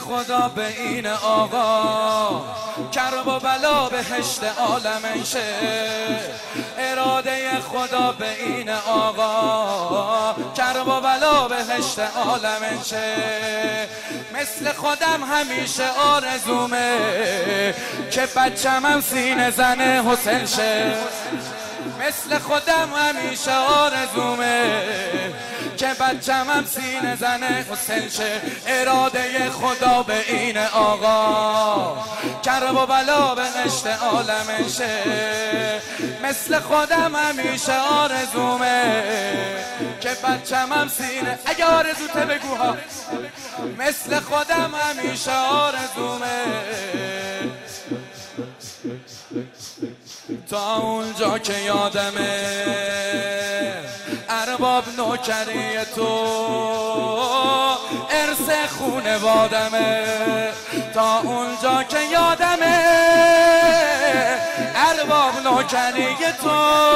خدا به این آقا، کرب و بلا بهشت عالمشه. اراده خدا به این آقا، کرب و بلا بهشت عالمشه. مثل خودم همیشه آرزومه که بچم هم سینه زنه حسین شه. مثل خودم همیشه آرزومه که بچم هم سینه زنه حسین شه. اراده خدا به این آقا، کرب و بلا بهشت عالمشه. مثل خودم همیشه آرزومه که بچم هم سینه، اگه آرزوته بگوها. مثل خودم همیشه آرزومه تا اونجا که یادمه ارباب نوکری تو ارث خونوادمه. تا اونجا که یادمه ارباب نوکری تو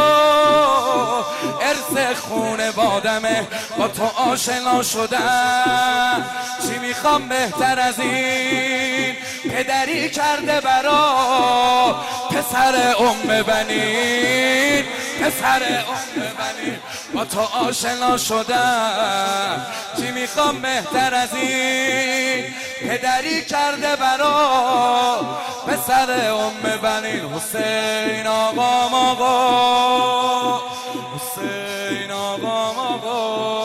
ارث خونوادمه. با تو آشنا شدم چی میخوام بهتر از این، پدری کرده برا پسر بنین، پسر بنین. با تو آشنا شدم چی میخوام بهتر از این، پدری کرده برا پسر بنین. حسین آقام آقا، حسین آقام آقا.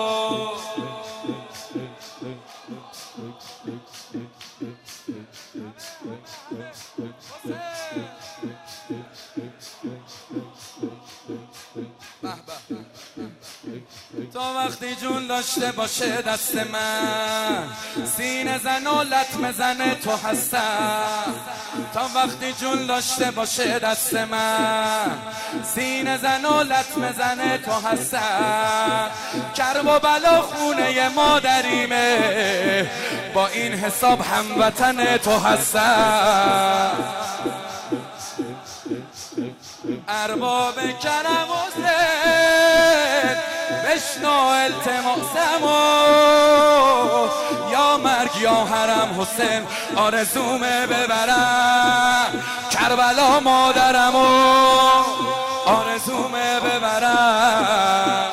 تا وقتی جون داشته باشه دست من، سینه زن و لطمه زن تو هستم. تا وقتی جون داشته باشه دست من، سینه زن و لطمه زن تو هستم. کرب و بلا خونه مادریمه، با این حساب هموطن تو هستم. ارباب کرم حسین بشنو التماسمو، یا مرگ یا حرم حسین آرزومه ببرم. کربلا مادرمو آرزومه ببرم.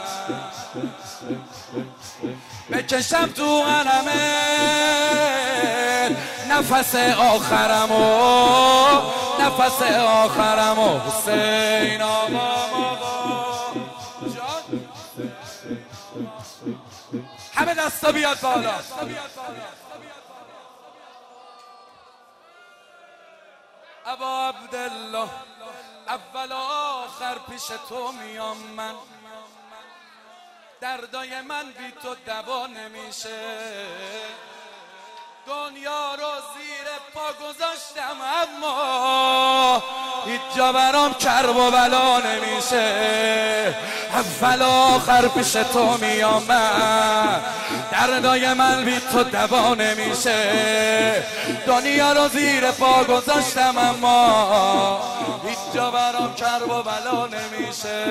بکشم تو قلمه نفس آخرمو، نفس آخرمو. حسین آقا همه دستا بیاد بالا. ابا عبدالله اول و آخر پیش تو میام من، دردای من بی تو دوا نمیشه. دنیا رو زیر پا گذاشتم اما هیچ جا برام کرب و بلا نمیشه. اول و آخر پیش تو میام من، دردای من بی تو دوا نمیشه. دنیا رو زیر پا گذاشتم اما هیچ جا برام کرب و بلا نمیشه.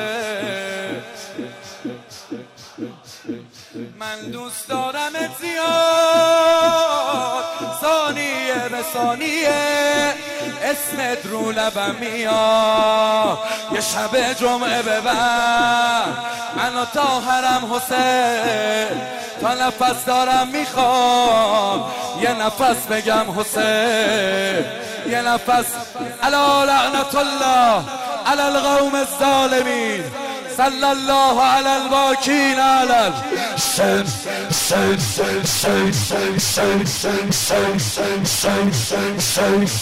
من دوست دارم زیاد، ثانیه به ثانیه اسمت رو لبم میاد. یه شب جمعه ببر منو تا حرم حسین، تا نفس دارم میخوام یه نفس بگم حسین، یه نفس. الا لعنت الله علی القوم الظالمین، صلی الله علی الباکین علی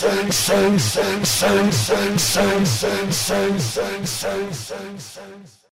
الحسین.